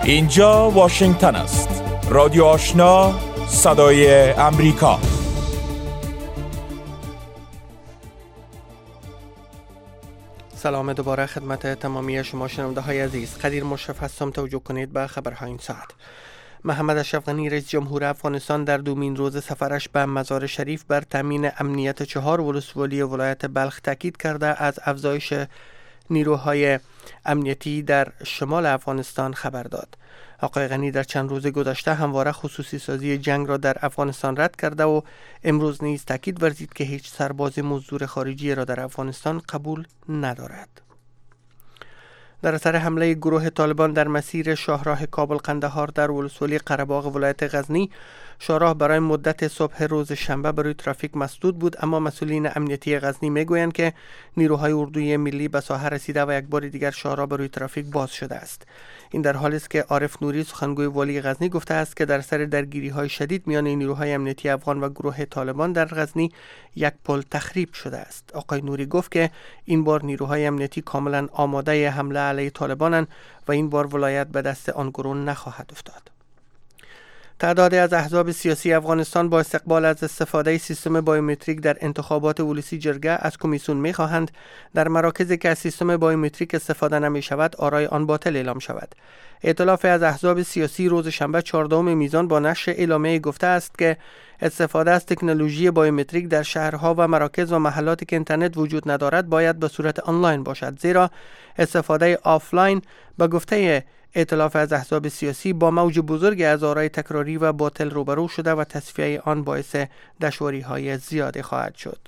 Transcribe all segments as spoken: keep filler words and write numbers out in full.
اینجا واشنگتن است. رادیو آشنا، صدای امریکا. سلام دوباره خدمت تمامی شما شنونده های عزیز. قدیر مشرف هستم. توجه کنید به خبرهای این ساعت. محمد اشرف غنی رئیس جمهور افغانستان در دومین روز سفرش به مزار شریف بر تامین امنیت چهار ولسوالی ولایت بلخ تاکید کرده از افزایش نیروهای امنیتی در شمال افغانستان خبر داد. آقای غنی در چند روز گذشته همواره خصوصی سازی جنگ را در افغانستان رد کرده و امروز نیز تاکید ورزید که هیچ سرباز مزدور خارجی را در افغانستان قبول ندارد. در اثر حمله گروه طالبان در مسیر شاهراه کابل قندهار در ولسوالی قره‌باغ ولایت غزنی، شاهراه برای مدت صبح روز شنبه برای ترافیک مسدود بود، اما مسئولین امنیتی غزنی میگویند که نیروهای اردوی ملی به ساحه رسیده و یک بار دیگر شاهراه برای ترافیک باز شده است. این در حالی است که عارف نوری سخنگوی والی غزنی گفته است که در اثر درگیری‌های شدید میان نیروهای امنیتی افغان و گروه طالبان در غزنی یک پل تخریب شده است. آقای نوری گفت که این بار نیروهای امنیتی کاملا آماده حمله علیه طالبانند و این بار ولایت به دست آن گروه نخواهد افتاد. تعدادی از احزاب سیاسی افغانستان با استقبال از استفاده سیستم بایومتریک در انتخابات ولسی جرگه از کمیسیون می‌خواهند در مراکزی که از سیستم بایومتریک استفاده نمی‌شود آرای آن باطل اعلام شود. ائتلاف از احزاب سیاسی روز شنبه چهاردهم میزان با نشر اعلامیه گفته است که استفاده از تکنولوژی بایومتریک در شهرها و مراکز و محلاتی که اینترنت وجود ندارد باید به صورت آنلاین باشد، زیرا استفاده آفلاین به گفته ائتلاف از احزاب سیاسی با موج بزرگی از آرای تکراری و باطل روبرو شده و تصفیه آن باعث دشواری‌های زیادی خواهد شد.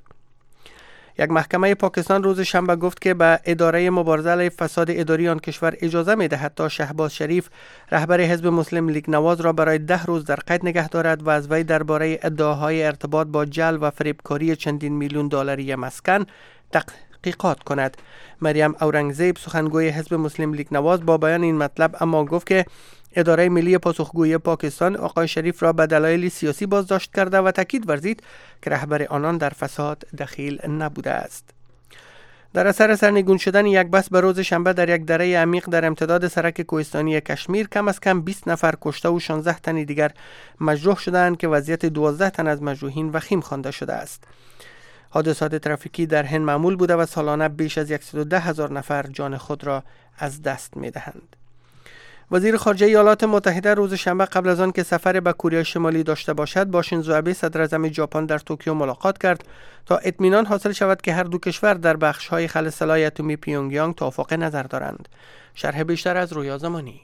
یک محکمه پاکستان روز شنبه گفت که به اداره مبارزه علیه فساد اداری آن کشور اجازه می‌دهد تا شهباز شریف رهبر حزب مسلم لیگ نواز را برای ده روز در قید نگه دارد و از وی درباره ادعاهای ارتباط با جلب و فریبکاری چندین میلیون دلاری مسکن تحقیقات کند. مریم اورنگزیب سخنگوی حزب مسلم لیگ نواز با بیان این مطلب اما گفت که اداره ملی پاسخگویی پاکستان آقای شریف را به دلایل سیاسی بازداشت کرده و تاکید ورزید که رهبر آنان در فساد دخیل نبوده است. در اثر سرنگون شدن یک بس به روز شنبه در یک دره عمیق در امتداد سرک کوهستانی کشمیر کم از کم بیست نفر کشته و شانزده تن دیگر مجروح شدند که وضعیت دوازده تن از مجروحین وخیم خوانده شده است. حادثات ترافیکی در هند معمول بوده و سالانه بیش از صد و ده هزار نفر جان خود را از دست می دهند. وزیر خارجه ایالات متحده روز شنبه قبل از آن که سفر به کره شمالی داشته باشد با شینزو آبه صدر اعظم ژاپن در توکیو ملاقات کرد تا اطمینان حاصل شود که هر دو کشور در بخش‌های خل سلاح اتمی پیونگیانگ توافق نظر دارند. شرح بیشتر از رویا زمانی.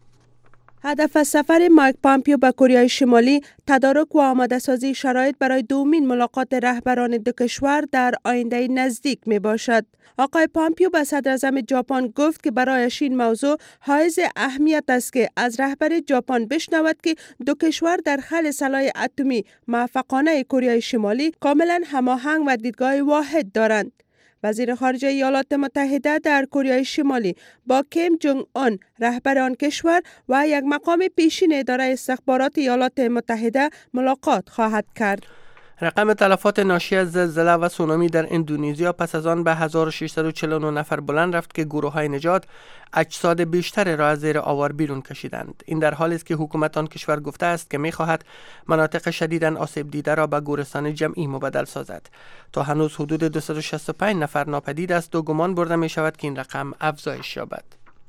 هدف از سفر مایک پامپیو به کره شمالی تدارک و آماده سازی شرایط برای دومین ملاقات رهبران دو کشور در آینده نزدیک می باشد. آقای پامپیو به صدر اعظم ژاپن گفت که برایش این موضوع حائز اهمیت است که از رهبر ژاپن بشنود که دو کشور در خل سلاح اتمی موفقانه کره شمالی کاملا هماهنگ و دیدگاه واحد دارند. وزیر خارجه ایالات متحده در کره شمالی با کیم جونگ اون رهبر آن کشور و یک مقام پیشین اداره استخبارات ایالات متحده ملاقات خواهد کرد. رقم تلفات ناشی از زلزله و سونامی در اندونزیا پس از آن به هزار و ششصد و چهل و نه نفر بلند رفت که گروه‌های نجات اجساد بیشتر را از زیر آوار بیرون کشیدند. این در حالی است که حکومت آن کشور گفته است که می‌خواهد مناطق شدیداً آسیب دیده را به گورستان جمعی مبدل سازد. تا هنوز حدود دویست و شصت و پنج نفر ناپدید است و گمان برده می‌شود که این رقم افزایش یابد.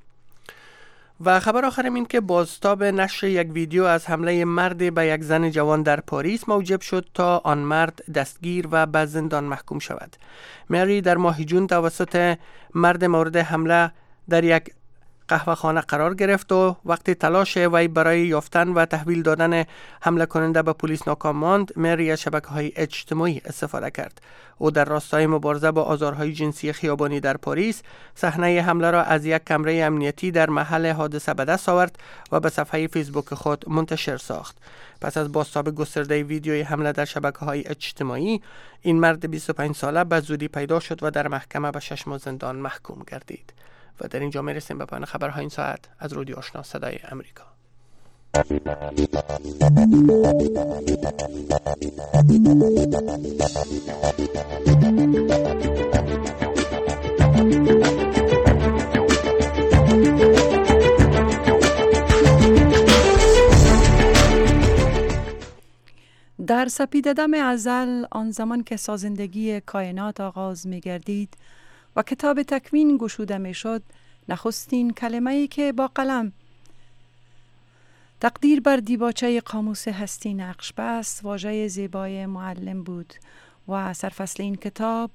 و خبر آخرم این که بازتاب نشر یک ویدیو از حمله مرد به یک زن جوان در پاریس موجب شد تا آن مرد دستگیر و به زندان محکوم شود. مری در ماه جون توسط مرد مورد حمله در یک قهوه خانه قرار گرفت و وقتی تلاش وی برای یافتن و تحویل دادن حمله کننده به پلیس ناکام ماند، مری از شبکه‌های اجتماعی استفاده کرد. او در راستای مبارزه با آزارهای جنسی خیابانی در پاریس صحنه حمله را از یک کمره امنیتی در محل حادثه به دست آورد و به صفحه فیسبوک خود منتشر ساخت. پس از بازتاب گسترده ویدیوی حمله در شبکه‌های اجتماعی، این مرد بیست و پنج ساله به زودی پیدا شد و در محکمه به شش ماه زندان محکوم گردید. و در اینجا میرسیم به پایان خبرهای این ساعت از رادیو آشنا صدای امریکا. در سپیددم ازل، آن زمان که سازندگی کائنات آغاز می گردید و کتاب تکوین گشوده می شد، نخستین کلمه‌ای که با قلم تقدیر بر دیباچه قاموس هستی نقش بست واژه زیبای معلم بود و سرفصل این کتاب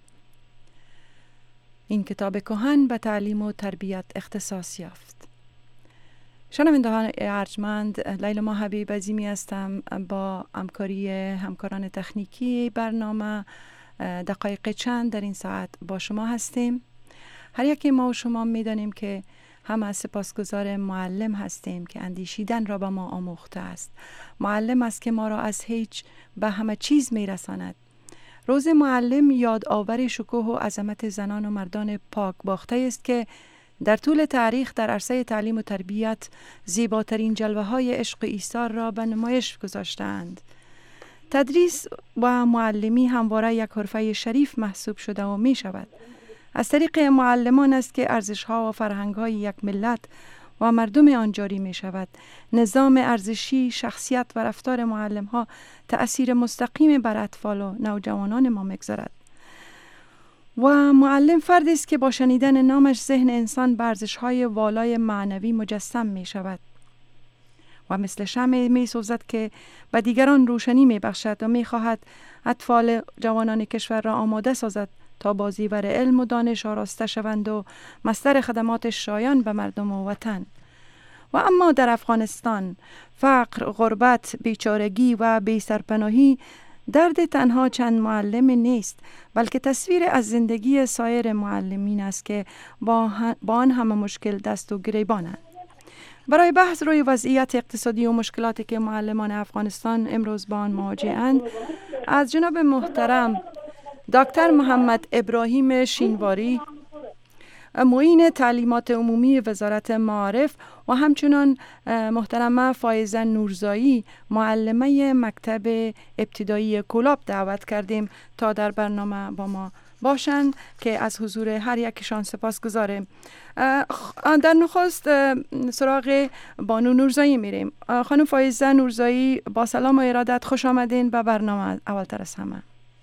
این کتاب کهن به تعلیم و تربیت اختصاص یافت. شنوندگان ارجمند، لیلما حبیب عظیمی هستم. با همکاری همکاران تکنیکی برنامه دقایق چند در این ساعت با شما هستیم. هر یکی ما و شما می‌دانیم که هم از سپاسگزار معلم هستیم که اندیشیدن را به ما آموخته است. معلم است که ما را از هیچ به همه چیز میرساند. روز معلم یادآور شکوه و عظمت زنان و مردان پاک باخته است که در طول تاریخ در عرصه تعلیم و تربیت زیباترین جلوه های عشق ایثار را به نمایش گذاشتند. تدریس و معلمی همواره یک حرفه شریف محسوب شده و می شود. از طریق معلمان است که ارزش‌ها و فرهنگ‌های یک ملت و مردم آن جاری می شود. نظام ارزشی، شخصیت و رفتار معلم‌ها تأثیر مستقیم بر اطفال و نوجوانان ما می‌گذارد. و معلم فردی است که با شنیدن نامش ذهن انسان به ارزش‌های والای معنوی مجسم می شود و مثل شمع می سوزد که به دیگران روشنی می بخشد و می خواهد اطفال جوانان کشور را آماده سازد تا با زیور علم و دانش آراسته شوند و مصدر خدمات شایان به مردم و وطن. و اما در افغانستان فقر، غربت، بیچارگی و بی‌سرپناهی درد تنها چند معلم نیست، بلکه تصویر از زندگی سایر معلمین است که با, با آن همه مشکل دست و گریبانند. برای بحث روی وضعیت اقتصادی و مشکلاتی که معلمان افغانستان امروز با آن مواجه‌اند، از جناب محترم دکتر محمد ابراهیم شینواری، معین تعلیمات عمومی وزارت معارف، و همچنان محترمه فایزه نورزایی، معلمه مکتب ابتدایی کلاب دعوت کردیم تا در برنامه با ما باشند که از حضور هر یکشان سپاس گذاریم. در نخست سراغ بانو نورزایی میریم. خانم فایزه نورزایی، با سلام و ارادت خوش آمدین به برنامه. اولتر از همه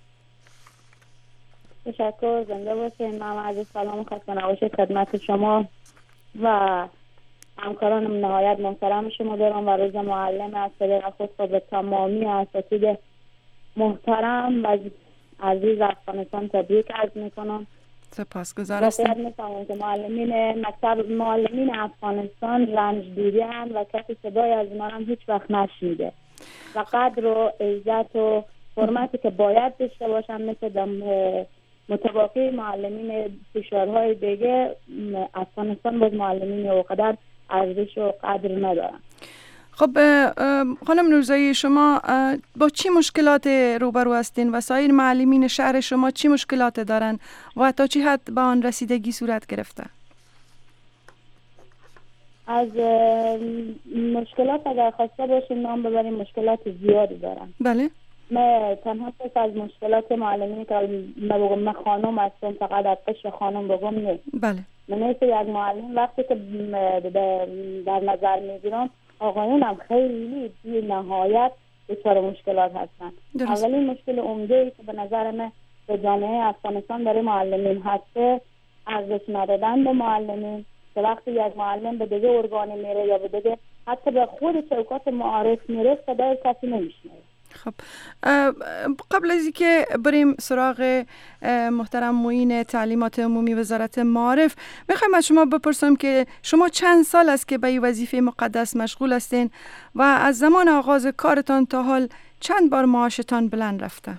تشکر، زنده باشین. من عزیز سلام و خسته نباشید خدمت شما و همکارانم نهایت محترم شما دارم و روز معلم از طریق خود به تمامی اساتید محترم و عزیز افغانستان تبریک عرض میکنم. سپاسگزار هستم. میفهمم که معلمین مکتب معلمین افغانستان رنج دیدن و کسی صدای از اینا هم هیچ وقت نشنیده و قدر و عزت و حرمتی که باید داشته باشن مثل دم متباقی معلمین کشورهای دیگه، افغانستان باز معلمین اوقدر ارزش و قدر ندارن. خب خانم نورزایی، شما با چی مشکلات روبرو هستین و سایر معلمین شهر شما چی مشکلات دارن و تا چی حد به آن رسیدگی صورت گرفته؟ از مشکلات اگر خواسته باشیم نام ببریم، مشکلات زیادی دارن. بله. من تنها از مشکلات معلمینی که من بگم من خانم هستم، فقط از قشر خانم بگم نیست. بله. من نیست یک معلم وقتی که در نظر میگیرم آقایون هم خیلی بی نهایت دچار مشکلات هستن. درست. اولین مشکل عمده که به نظر من به جامعه افغانستان برای معلمین هسته، ارزش ندادن به معلمین، که وقتی یک معلم به دیگه ارگانی میره یا به دیگه حتی به خود چوکات معارف میره صدای کسی نمیشنوه. خب قبل از اینکه بریم سراغ محترم معین تعلیمات عمومی وزارت معارف، میخوایم از شما بپرسم که شما چند سال است که به این وظیفه مقدس مشغول هستین و از زمان آغاز کارتان تا حال چند بار معاشتان بلند رفته؟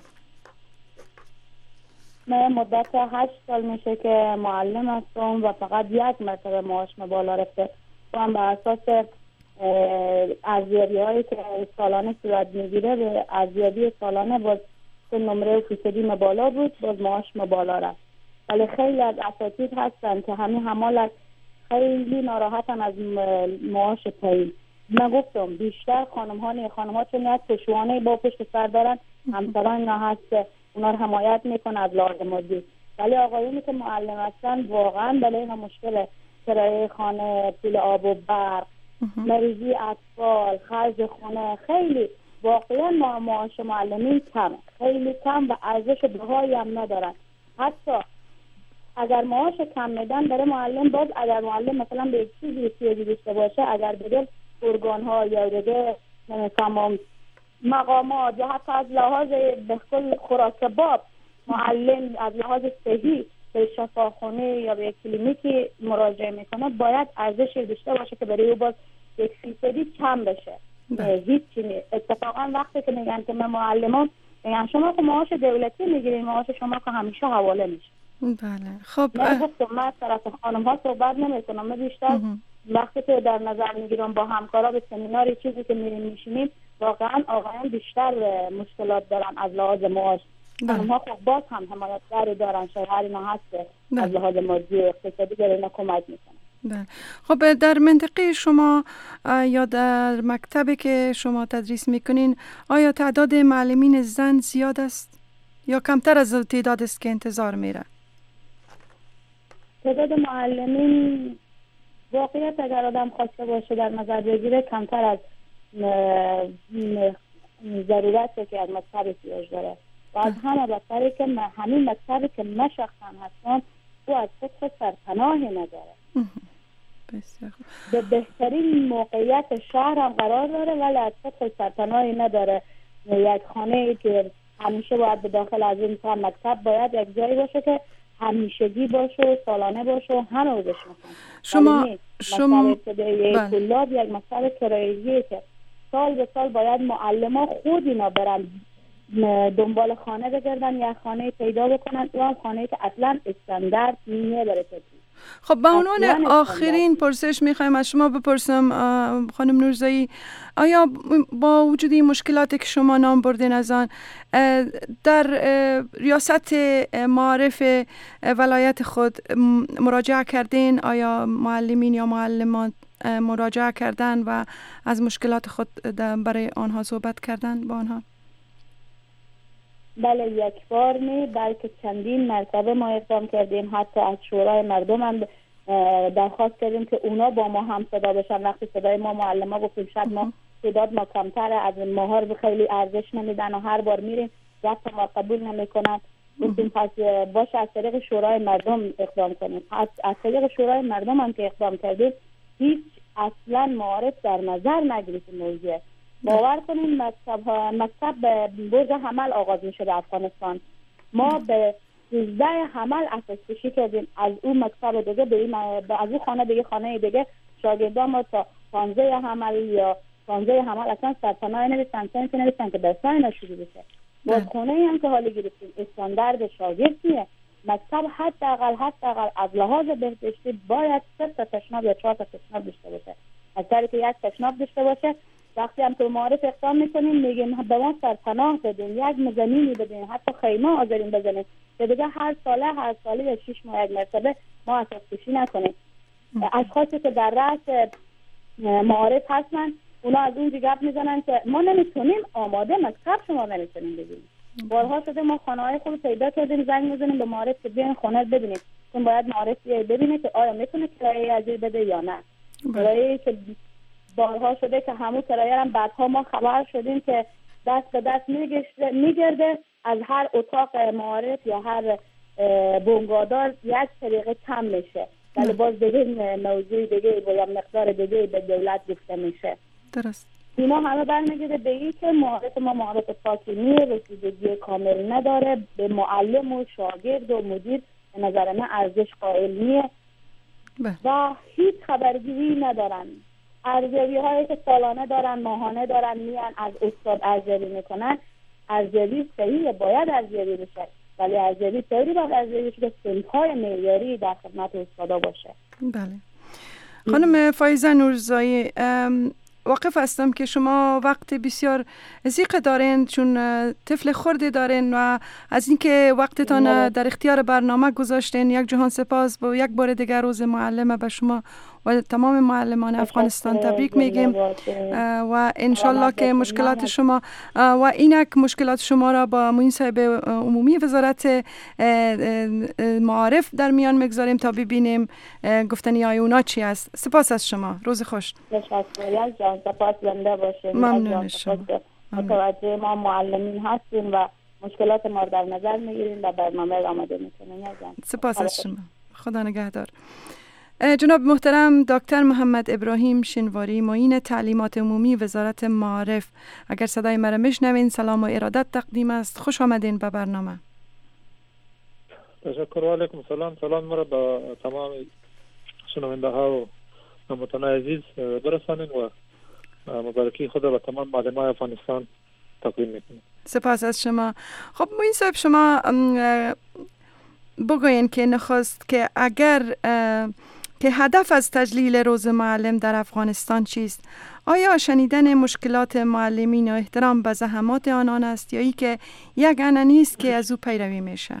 من مدت هشت سال میشه که معلم هستم و فقط یک مرتبه معاش بالا رفته و هم به اساس ارزیابی هایی که سالانه صورت میگیره به ارزیابی سالانه باز نمره فیصدی بالا بود، باز معاش بالا رفت. ولی خیلی از اساتید هستن که همین حمالت خیلی ناراحتن از معاش پایین. من گفتم بیشتر خانم ها نه، خانم ها چون یک پشوانه با پشت سر دارن، همسران اینا هست اونا رو حمایت میکنه از لحاظ مادی، ولی آقایونی که معلم هستن واقعا برای اینا مشکل کرایه خانه، پول آب و برق، مریضی اطفال، خرج خونه، خیلی واقعا ما معاش معلمین کم، خیلی کم و ارزش بهایی هم ندارن. حتی اگر معاش کم میدن برای معلم، باز اگر معلم مثلا به یک چیزی احتیاجی داشته باشه، اگر بده ارگان ها یا بده تمام مقامات یا حتی از لحاظ به کل خوراک باب معلم از لحاظ صحی به شفاخانه یا به کلینیکی مراجعه میکنه، باید ارزش داشته باشه که برای او باز یک فیصدی کم بشه. هیچی نیست. اتفاقا وقتی که میگن که من معلمان میگن شما که معاش دولتی میگیرین، معاش شما که همیشه حواله میشه. بله. خب من گفتم من طرف خانم ها صحبت نمی کنم، من بیشتر وقتی که در نظر میگیرم با همکارا به سمیناری چیزی که میریم میشینیم، واقعا آقایان بیشتر مشکلات دارن از لحاظ معاش. خانم ها خب باز هم حمایتگری دارن، شوهر اینا هست از لحاظ مادی و اقتصادی داره اینا کمک میکنن. بله. خب در منطقه شما یا در مکتبی که شما تدریس میکنین، آیا تعداد معلمین زن زیاد است یا کمتر از تعداد است که انتظار میره؟ تعداد معلمین واقعیت اگر آدم خواسته باشه در نظر بگیره کمتر از ضرورت که از مکتب احتیاج داره و از همه بدتره که همین مکتبی که من شخصا هستم او از خود سرپناهی نداره. به بهترین موقعیت شهر هم قرار داره ولی از خود سرپناهی نداره. یک خانه که همیشه باید به داخل از این مکتب باید یک جایی باشه که همیشگی باشه و سالانه باشه و همه رو بشناسن. شما شما مکتب کلاب یک مکتب کرایه‌ایه که سال به سال باید معلمان خود اینا برن دنبال خانه بگردن یا خانه پیدا بکنن، و هم خانه که اصلا استاندارد نیه برای تدریس. خب به عنوان آخرین پرسش میخوایم از شما بپرسم خانم نورزایی، آیا با وجود این مشکلاتی که شما نام بردین از آن در ریاست معارف ولایت خود مراجعه کردین؟ آیا معلمین یا معلمات مراجعه کردن و از مشکلات خود برای آنها صحبت کردن با آنها؟ بله، یک بار نه بلکه چندین مرتبه ما اقدام کردیم. حتی از شورای مردم هم درخواست کردیم که اونا با ما هم صدا بشن. وقتی صدای ما معلم ها گفتیم شاید ما تعداد ما کمتره، از ماها رو خیلی ارزش نمیدن و هر بار میریم رفت ما قبول نمیکنن، گفتیم پس باشه از طریق شورای مردم اقدام کنیم. از, از طریق شورای مردم هم که اقدام کردیم هیچ اصلا معارف در نظر نگرفت موضوع. باور کنیم مکتب ها مکتب به برج حمل آغاز میشه در افغانستان. ما به سیزده حمل اساس کشی کردیم، از اون مکتب دیگه به این از اون خانه دیگه خانه دیگه شاگردان ما تا پانزده حمل یا پانزده حمل اصلا سرپناه نوشتن، سنت نوشتن که درسای نشده بشه. باز خونه هم که حالی گرفتیم استاندارد شاگرد نیه. مکتب حداقل حداقل از لحاظ بهداشتی باید سه تا تشناب یا چهار تا تشناب داشته باشه. از طریق یک تشناب داشته باشه. وقتی هم تو معارف اقدام میکنیم میگیم به ما سرپناه بدین، یک مزمینی بدین، حتی خیمه آذارین بزنین که دیگه هر ساله هر ساله یا شش ماه یک مرتبه ما اساس کشی نکنیم. اشخاصی که در رأس معارف هستن اونا از اون گپ میزنن که ما نمیتونیم آماده مکتب شما نمیتونیم بگیریم. بارها شده ما خانه های خود پیدا کردیم زنگ میزنیم به معارف که بیاین خونه ببینید، چون باید معارف ببینه که آیا میتونه کرایه اجیر بده یا نه. کرایه که بارها شده که همون کرایه هم بعدها ما خبر شدیم که دست به دست میگرده، از هر اتاق معارف یا هر بنگادار یک طریقه کم میشه، ولی باز دیگه موضوع دیگه یا مقدار دیگه به دولت گفته میشه. درست. اینا همه برمیگرده به این که معارف ما معارف پاکی نیه، رسیدگی کامل نداره، به معلم و شاگرد و مدیر به نظر من ارزش قائل نیه و هیچ خبرگیری ندارن. ارزیابی هایی که سالانه دارن، ماهانه دارن، میان از استاد ارزیابی میکنن. ارزیابی صحیحه، باید ارزیابی بشه، ولی ارزیابی طوری باید ارزیابی بشه که سنف‌های معیاری در خدمت استادا باشه. بله. خانم فایزه نورزایی، واقف هستم که شما وقت بسیار ضیق دارین چون طفل خردی دارین و از اینکه وقتتان در اختیار برنامه گذاشتین. یک جهان سپاس. با یک بار دیگر روز معلم به شما و تمام معلمان افغانستان تبریک میگیم و انشالله که مشکلات شما و اینک مشکلات شما را با معین صاحب عمومی وزارت معارف در میان میگذاریم تا ببینیم گفتنی های اونا چی است. سپاس از شما. روز خوش. سپاس زنده باشید. ممنون شما. متوجه ما معلمین هستین و مشکلات ما در نظر میگیرین و برنامه را آماده میکنین. سپاس از شما. خدا نگهدار. جناب محترم دکتر محمد ابراهیم شنواری، معین تعلیمات عمومی وزارت معارف، اگر صدای مرا میشنوین سلام و ارادت تقدیم است. خوش آمدین به برنامه. تشکر و علیکم سلام. سلام مرا به تمام شنونده ها و هموطنان عزیز برسانین و مبارکی خدا به تمام معلمان افغانستان تقدیم میکنم. سپاس از شما. خب معین صاحب، شما بگوین که نخست که اگر که هدف از تجلیل روز معلم در افغانستان چیست؟ آیا شنیدن مشکلات معلمین و احترام به زحمات آنان است یا ای که یک عنعنه است که از او پیروی میشه؟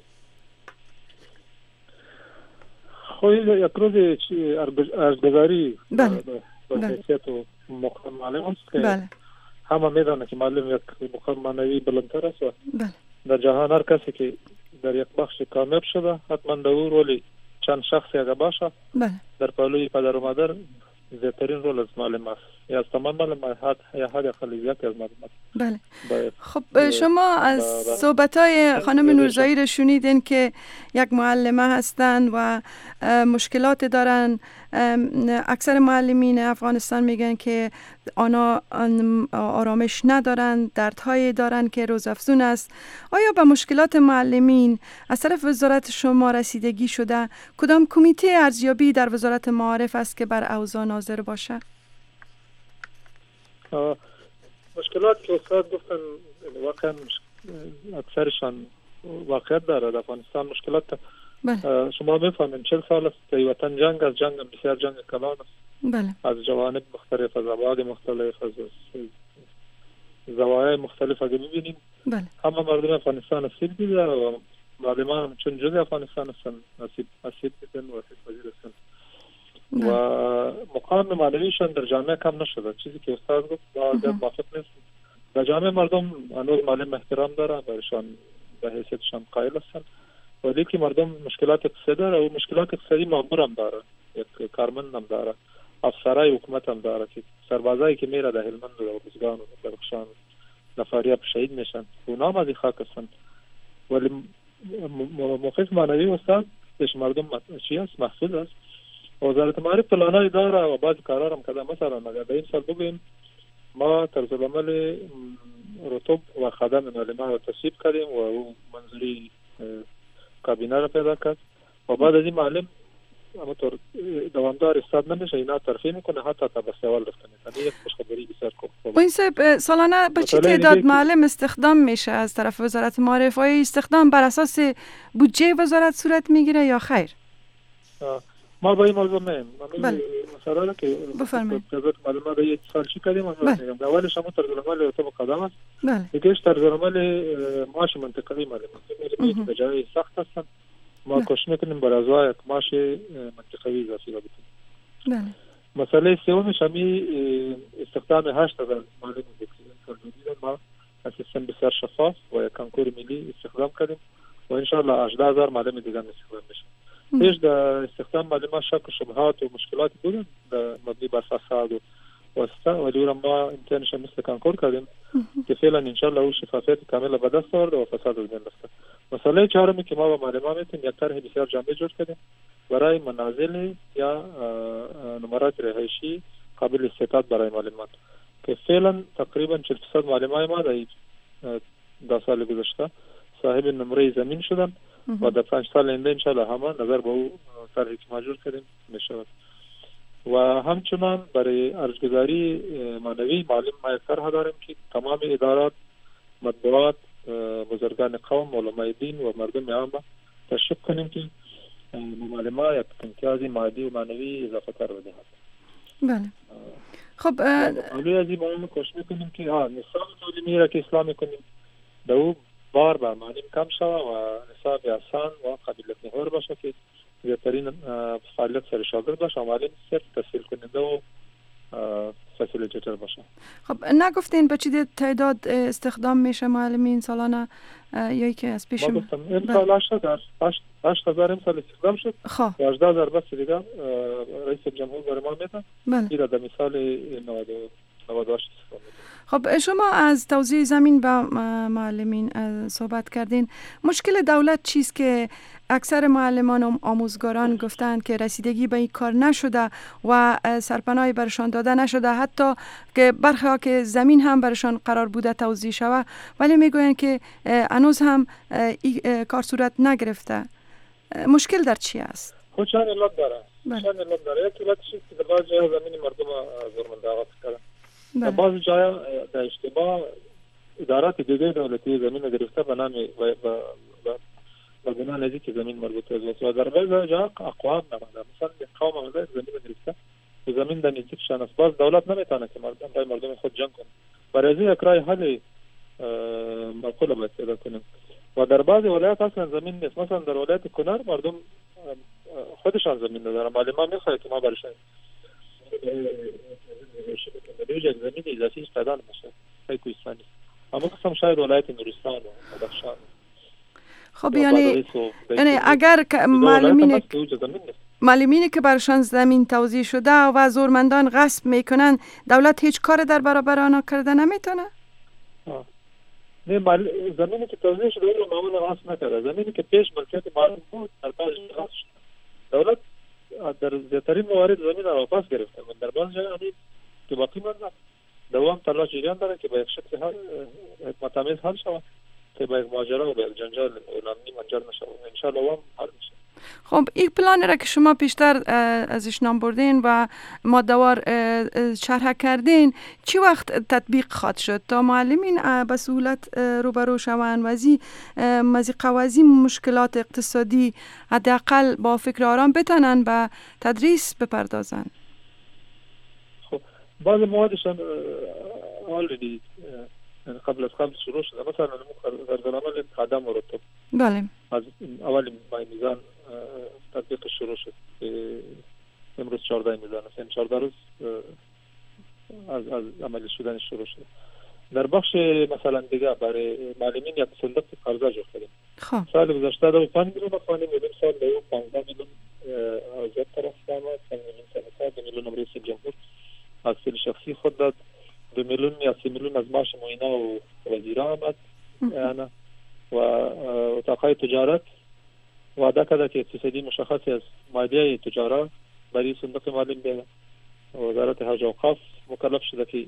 خب یک روز ارزگذاری بله. به حیثیت و مقام معلم است که بله. همه میدانه که معلم یک مقام معنوی بلندتر است و بله. در جهان هر کسی که در یک بخش کامیاب شده حتما در او رولی چند شخصی اگر باشه بله. در پهلوی پدر و مادر زیادترین رول از معلم است یا از تمام معلم یا حد اقلیت از معلم است. بله. خب شما از صحبت‌های خانم نورزایی رو شنیدین که یک معلمه هستن و مشکلات دارن. اکثر معلمین افغانستان میگن که آنها آرامش ندارن، دردهای دارن که روزافزون است. آیا به مشکلات معلمین از طرف وزارت شما رسیدگی شده؟ کدام کمیته ارزیابی در وزارت معارف است که بر اوضاع ناظر باشه؟ مشکلات که استاد گفتن واقعا اکثرشان واقعیت داره. در افغانستان مشکلات بله. شما میفهمین چهل سال است که وطن جنگ از جنگ بسیار جنگ کلان است. بله. از جوانب مختلف، از ابعاد مختلف، از زوایای مختلف اگه میبینیم بله. همه مردم افغانستان اسیر دیده و معلمان چون جزء افغانستان هستن اسیر اسیر دیدن و اسیر پذیر هستن و مقام معنویشان در جامعه کم نشده. چیزی که استاد گفت با زیاد موافق نیستم. در جامعه مردم هنوز معلم احترام دارن، برایشان به حیثیتشان قائل هستن، ولی که مردم مشکلات اقتصادی داره و مشکلات اقتصادی مامور هم داره، یک کارمند هم داره، افسرای حکومت هم داره که سربازایی که میره در هلمند و ارزگان و بدخشان در فاریاب شهید میشن اونا هم از این خاک هستن. ولی موقف معنوی استاد پیش مردم چی است؟ محفوظ است. وزارت معارف پلانایی داره و بعضی کارا هم کردن. مثلا اگر در این سال بگویم ما طرز العمل رطوب و خدم معلمان را تصویب کردیم و او منظوری کابینه را پیدا کرد و بعد از این معلم همونطور دوامدار استاد نمیشه، اینا ترفیع میکنه حتی تا به سوال رفته میکنه. یک خوشخبری بسیار خوب. این صاحب سالانه به چه تعداد معلم استخدام میشه از طرف وزارت معارف؟ آیا استخدام بر اساس بودجه وزارت صورت میگیره یا خیر؟ ما با این موضوع میم بله. مثلا که بفرمایید وزارت معلومات را یک سال چی کردیم. بله. اولش همون طرز العمل رطوب قدم است. بله. دیگهش طرز العمل معاش منطقه‌ای معلمان که جای سخت هستن. ما کوشش میکنیم برای ازای معاش منطقه‌ای اضافی را بکنیم. بله. مسئله سومش همی استخدام هشت هزار معلم بود. ما از سیستم بسیار شفاف و یک کنکور ملی استخدام کردیم و ان شاء الله هجده هزار معلم دیگه استخدام میشه. پیش در استخدام معلمان شک و شبهات و مشکلات بودن در مبنی بر فساد و واسطه، ولی را ما امتحانش مثل کنکور کردیم که فعلا ان شاء الله او شفافیت کامل به دست آورده و فساد از بین رفته. مسئله چهارمی که ما با معلمان میتونیم یک طرح بسیار جامع جور کردیم برای منازل یا نمرات رهایشی قابل استعداد برای معلمان که فعلا تقریبا چهل درصد معلمان ما در دو سال گذشته صاحب نمره زمین شدن و در پنج سال آینده انشاءالله همه نظر به او طرحی که ماجور کردیم میشود. و همچنان برای ارزگذاری معنوی معلم ما یک طرح داریم که تمام ادارات، مطبوعات، بزرگان قوم، علمای دین و مردم عامه تشویق کنیم که معلمان یک امتیاز مادی و معنوی اضافه تر بدهند. بله. خب علی از این ما کوشش میکنیم که ها نظام تعلیمی را که اسلامی کنیم در او بار بر معلم کم شود و نصاب آسان و قابل ظهور باشه که زیادترین فعالیت سر شاگرد باشه و معلم صرف تسهیل کننده و فسیلیتیتر باشه. خب نگفتین به چه تعداد استخدام میشه معلمین سالانه یا که از پیش ما گفتم این سال هشت هزار امسال استخدام شد خب هجده هزار بس دیگه رئیس جمهور برای ما میدن. بله. این در مثال نود و هشت استفاده میکنیم. خب شما از توزیع زمین به معلمین صحبت کردین. مشکل دولت چیست که اکثر معلمان و آموزگاران گفتند که رسیدگی به این کار نشده و سرپناهی برشان داده نشده، حتی که برخی ها که زمین هم برشان قرار بوده توزیع شود ولی میگویند که هنوز هم این کار صورت نگرفته. مشکل در چی است؟ خود چند علت داره. چند علت داره. یک علت چیست که در بعض جای زمین مردم زورمند آغاز کردن. در بعض جای در اشتباه ادارات دیگه دولتی زمین گرفته به نام و بنا نزدیک زمین مربوطه است و در بعض جای اقوام نماده. مثلا قوم آمده زمین گرفته و زمین در نزدیک شان است. باز دولت نمیتونه که مردم برای مردم خود جنگ کنه. برای از یک رای حل معقول باید پیدا کنیم. و در بعض ولایات اصلا زمین نیست. مثلا در ولایت کنر مردم خودشان زمین ندارن. معلمان میخواهد که ما برشان دیگر زمین اضافی استادان میشه ای کوهستانی. اما قسم شاید ولایت نورستان و بدخشان. خب یعنی یعنی اگر معلمین معلمینی که برشان زمین توزیع شده و زورمندان غصب میکنن، دولت هیچ کار در برابر آنها کرده نمیتونه؟ نه، زمینی که توزیع شده رو معمولا غصب نکرده. زمینی که پیش ملکیت معلم بود در بعض غصب شد. دولت در زیادترین موارد زمین را واپس گرفته و در بعض جاهای که باقی مانده دوام تلاش جریان داره که با یک شکل حکمت‌آمیز حل شود که با یک ماجرا و با یک جنجال اعلامی منجر نشود. ان شاء الله وام حل میشه. خب این پلان را که شما پیشتر ازش نام بردین و ماده‌وار شرح کردین، چی وقت تطبیق خواهد شد تا معلمین به سهولت روبرو شوند و از این قوازی مشکلات اقتصادی حداقل با فکر آرام بتونن به تدریس بپردازن؟ خب بعض موادشان آلردی قبل از قبل شروع شده. مثلا در برنامه قدم مرتب بله از اول ماه میزان تطبیق شروع شد. امروز چهارده میزان است. این چهارده روز از از عملی شدن شروع شد. در بخش مثلا دیگه برای معلمین یک صندوق قرضه جور کردیم. خب سال گذشته دو پنج میلیون افغانی میلیون سال دو پانزده میلیون از یک طرف آمد، پنج میلیون سنتا، دو میلیون رئیس جمهور از پول شخصی خود داد، دو میلیون یا سه میلیون از معاش معینه و وزیران آمد یعنی و اتاقای تجارت وعده کرده که فیصدی مشخصی از مالیه تجارت برای صندوق معلم بیاره. وزارت حج و اوقاف مکلف شده که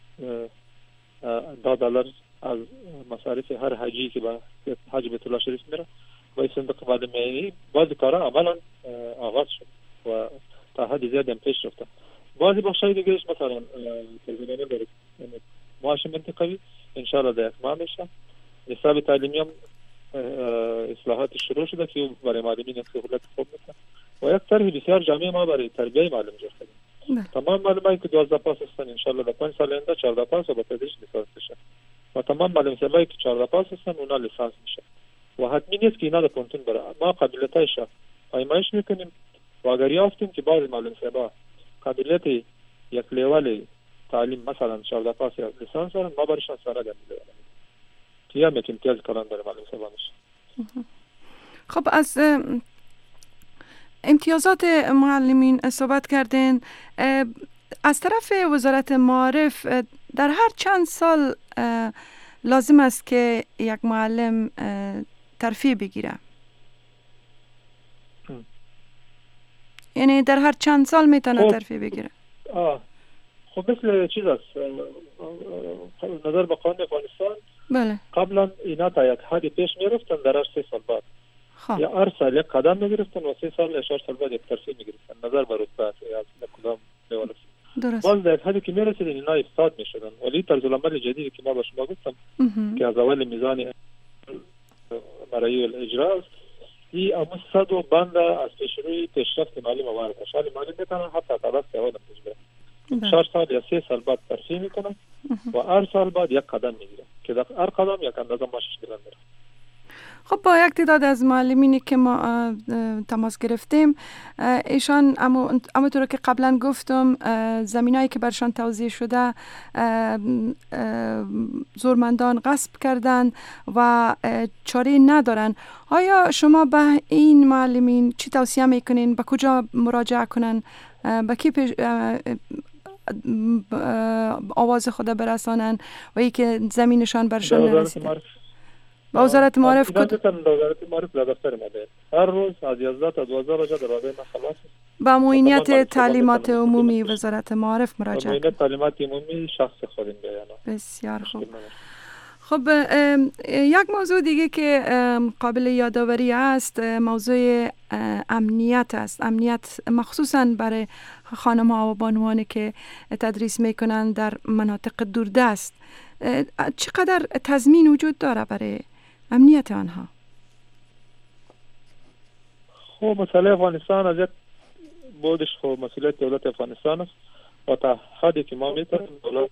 ده دلار از مصارف هر حجی که به حج بیت الله شریف میره و این صندوق معلم میاره. بعضی کارا عملا آغاز شد و تا حد زیادی هم پیش رفته. بعضی بخشای دیگهش مثلا ترجمه داره معاش منطقوی ان شاء الله در اتمام میشه. نصاب تعلیمی هم اصلاحات شروع شده که برای معلمین سهولت خوب میکنه و یک طرح بسیار جامع ما برای تربیه معلم جور کردیم. تمام معلمایی که دوازده پاس هستن ان شاء الله در پنج سال آینده چهارده پاس و با تدریج لیسانس بشه و تمام معلم سبایی که چهارده پاس هستن اونا لیسانس میشه و حتمی نیست که اینا در پونتون بره. ما قابلیتایش آزمایش میکنیم و اگر یافتیم که بعضی معلم سبا قابلیت یک لیول تعلیم مثلا چهارده پاس یا لیسانس دارن، ما برایشان سند میدیم که هم یک امتیاز کلان برای معلم سبا میشه. خب از امتیازات معلمین صحبت کردین. از طرف وزارت معارف در هر چند سال لازم است که یک معلم ترفیع بگیره؟ یعنی در هر چند سال میتونه ترفیع بگیره؟ آه خب مثل چیز است نظر به قانون افغانستان. بله. قبلا اینا تا یک حدی پیش میرفتن در هر سه سال بعد خواه. یا هر سال یک قدم میگرفتن و سه سال یا چهار سال بعد یک ترفیع میگرفتن نظر به رتبه یا کدام لیول است. باز در حدی که میرسیدن اینا استاد میشدن. ولی طرز العمل جدیدی که ما با شما گفتم که از اول میزان مرایی الاجرا است این امو صد و بند از پیشروی پیشرفت معلم وارد شالی معلم میتونن حتی طبق که اول تجربه چهار سال یا سه سال بعد ترفیع میکنن و هر سال بعد یک قدم میگیرن که در هر قدم یک اندازه ماشش گیرن میرن. خب با یک تعداد از معلمینی که ما تماس گرفتیم ایشان همونطور که قبلا گفتم زمینایی که برشان توزیع شده زورمندان غصب کردن و چاره ندارن. آیا شما به این معلمین چی توصیه میکنین؟ به کجا مراجعه کنن؟ به کی پیش آواز خود برسانن و ای که زمینشان برشان نرسیده؟ با وزارت معارف کد وزارت معارف در دفتر ما ده هر روز از یازده تا دوازده بجه دروازه ما خلاص با معینیت تعلیمات عمومی وزارت معارف مراجعه معینیت تعلیمات عمومی شخص خودم بیان. بسیار خوب. خب یک موضوع دیگه که قابل یادآوری است موضوع امنیت است. امنیت مخصوصاً برای خانم ها و بانوانی که تدریس میکنن در مناطق دوردست چقدر تضمین وجود داره برای امنیت آنها؟ خب مسئله افغانستان از یک بودش خب مسئولیت دولت افغانستان است و تا حدی که ما میتونیم دولت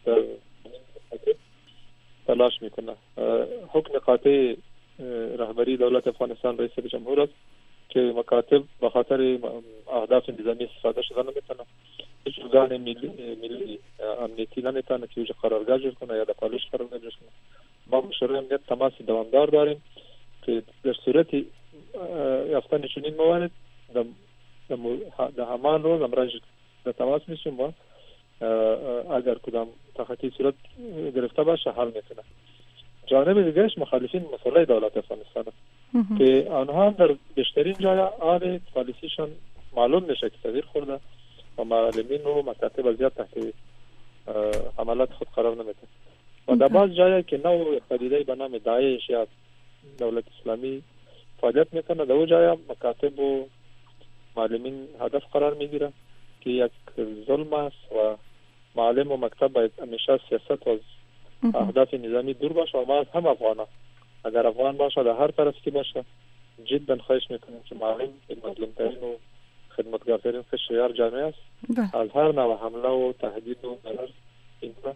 تلاش میکنه. حکم قاطع رهبری دولت افغانستان رئیس جمهور است که مکاتب به خاطر اهداف نظامی استفاده شده نمیتونه. هیچ ارگان ملی ملی امنیتی نمیتونه که وجه قرارگاه جور کنه یا در پالش قرارگاه جور کنه. ما با شورای امنیت تماس دوامدار داریم که در صورت یافتن چنین موارد در همان روز امروز در تماس میشیم و اگر کدام تحقیقی صورت گرفته باشه حل میکنه. جانب دیگرش مخالفین مسئله دولت افغانستان که آنها در بیشترین جای آن پالیسیشان معلوم میشه که تغییر خورده و معلمین و مکاتب زیاد تحت حملات خود قرار نمیده و در بعض جایی که نوع پدیده به نام داعش یا دولت اسلامی فعالیت میکنه در اون جای مکاتب و معلمین هدف قرار میگیره که یک ظلم است و معلم و مکتب باید همیشه سیاست و اهداف نظامی دور باشه و ما از هم افغانه اگر افغان باشه در هر طرف که باشه جدا خواهش میکنیم که معلم مظلومترین و خدمتگارترین قشر جامعه است. از هر نوع حمله و تهدید و ضرر اینها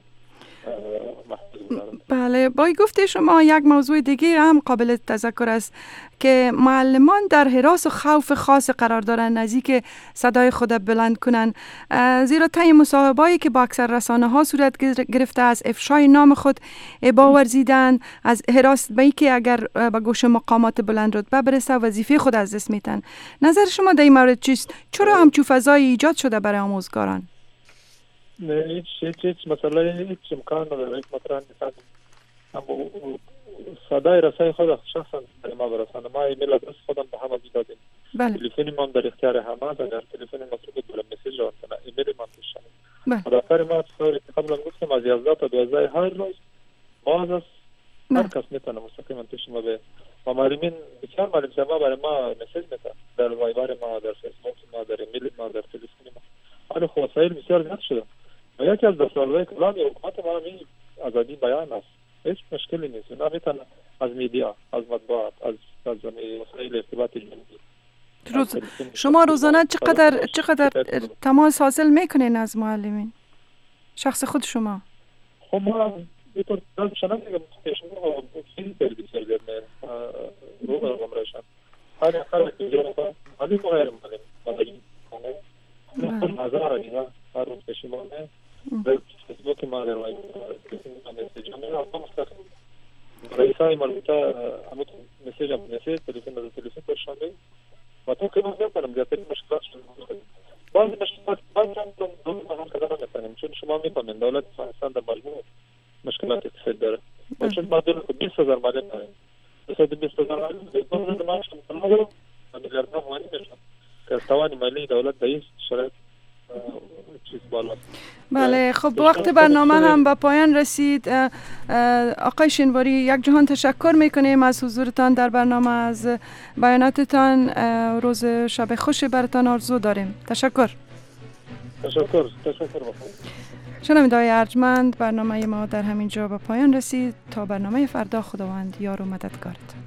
بله. با گفته شما یک موضوع دیگه هم قابل تذکر است که معلمان در هراس و خوف خاص قرار دارند نزدیک صدای خود بلند کنند، زیرا طی مصاحبه‌ای که با اکثر رسانه ها صورت گرفته از افشای نام خود ابا ورزیدن از هراس به اینکه اگر به گوش مقامات بلند رتبه برسه وظیفه خود از دست میتن. نظر شما در این مورد چیست؟ چرا همچون فضایی ایجاد شده برای آموزگاران؟ نه هیچ هیچ هیچ مسئله هیچ امکان نداره یک مطرح نیست. اما صدای رسای خود شخصا در ما برسانه. ما ایمیل ادرس خودم به همه میدادیم. بله. تلفن ما در اختیار همه است. اگر تلفن مطلوب بود مسیج آورتن ایمیل ما پیشن. بله. دفتر ما فوری قبلا گفتم از یازده تا دوازده هر روز باز است. هر کس میتونه مستقیما پیش ما به ما معلمین بسیار معلم شما برای ما مسیج میتن در وایبر ما در فیسبوک ما در ایمیل ما در تلفن ما. حالا خب وسایل بسیار زیاد شده. و یکی از دستاوردهای کلامی حکومت ما همین آزادی بیان است. هیچ مشکلی نیست. اونا میتونن از میدیا، از مطبوعات، از از وسایل ارتباط جمعی. روز شما روزانه چقدر چقدر تماس حاصل میکنین از معلمین؟ شخص خود شما؟ خب ما به طور داشتن میگم که شما خیلی بسیار زیاد رو رقم رشن. هر اقل که جواب علی غیر معلم. معلم هزار دیگه هر روز پشیمانه. در فیسبوک ما در وایبر مسیج ما مستقیم رئیسای مالتا همون مسیج هم مسیج تلفن از تلفن پرشانده و تو که نمی‌دونم کنم زیادتر مشکلات شده. بعضی مشکلات بعضی هم دو ماه کردن نمی‌تونیم چون شما می‌فهمید دولت افغانستان در مجموع مشکلات اقتصادی داره. و چون ما دولت بیست هزار معلم داریم. بیست هزار معلم دو هزار معاش نداریم. میلیاردها مالی میشن. که توان مالی دولت در این شرایط چیز بالا. بله خب وقت برنامه هم به پایان رسید. آقای شینواری یک جهان تشکر میکنیم از حضورتان در برنامه، از بیاناتتان. روز شب خوشی براتان آرزو داریم. تشکر. تشکر. تشکر بخیر. شنونده‌های ارجمند، برنامه ما در همین جا به پایان رسید. تا برنامه فردا خداوند یار و مددگارت.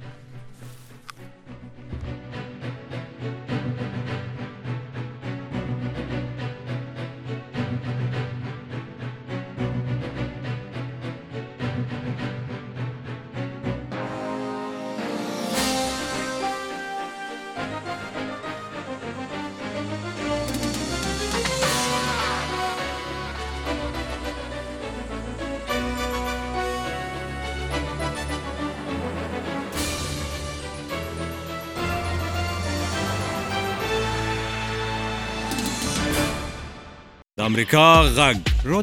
د امریکا غږ